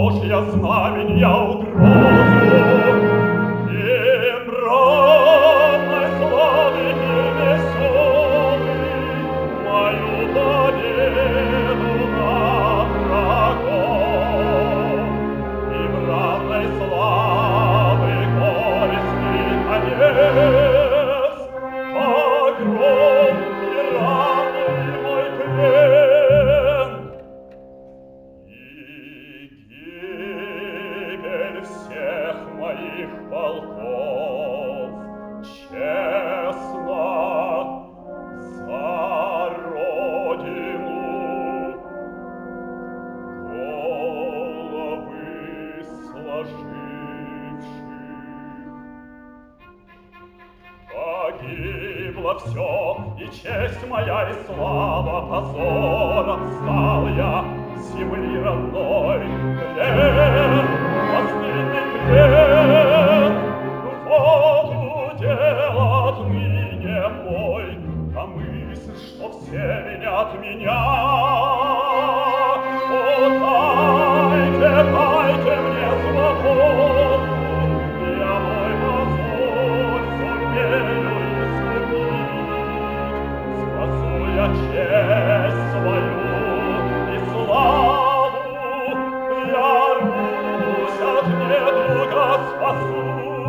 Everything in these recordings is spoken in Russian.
Божья знаменья угрозу, и мрамной славы мир веселый мою победу над врагом, и мрамной славы горестный конец, погром и раны мой плен, и гибель всех моих полков честно за родину головы сложивших. Погибло все, и честь моя, и слава позором стал я земли родной. Плен, постыдный плен, вот удел отныне мой, а мысль, что все винят меня. О, дайте, дайте мне свободу, я мой позор сумею искупить. Спасу я честь свою и славу, я Русь от недуга спасу.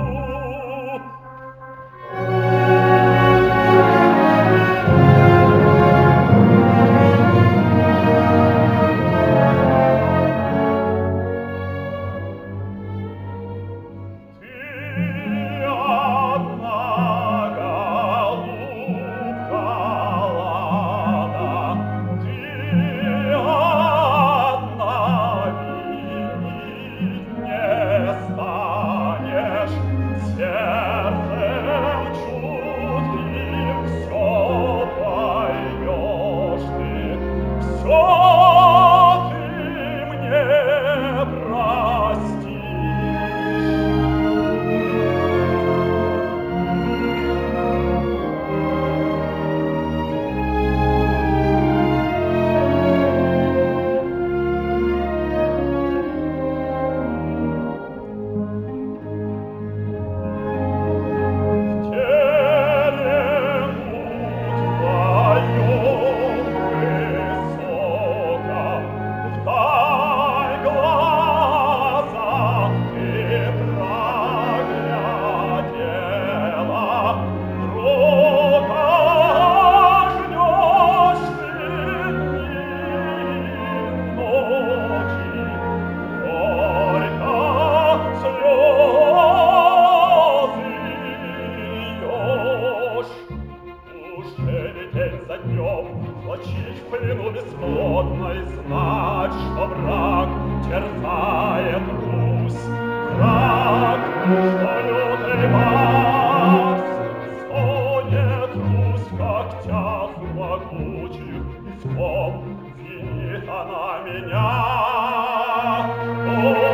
Злочить в плену бесплодно и знать, что враг терзает Русь. Враг, что лютый Макс стоит Русь в когтях могучих, и в том винит она меня. О,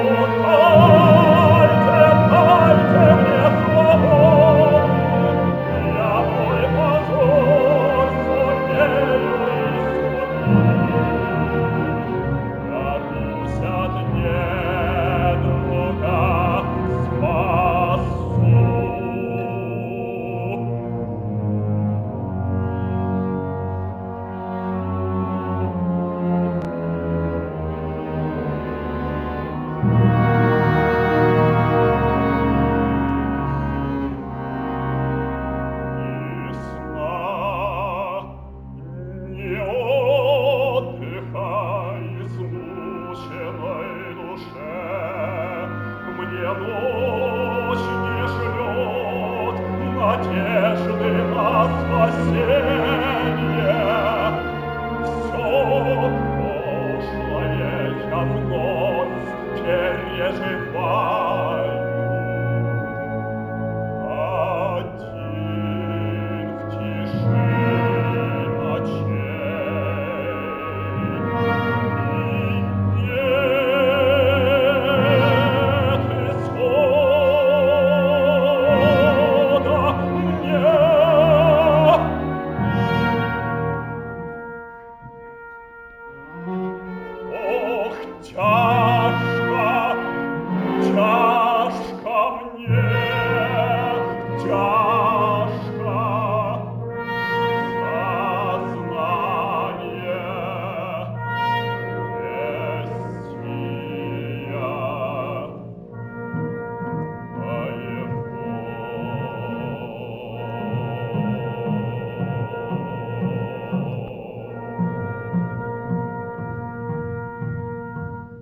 дайте мне свободу, я мой позор сумею искупить. Я Русь от недруга спасу. Надежды на спасение, все прошлое я вновь переживаю. Один в тиши ночей, и нет исхода мне. Ох, тяжко час.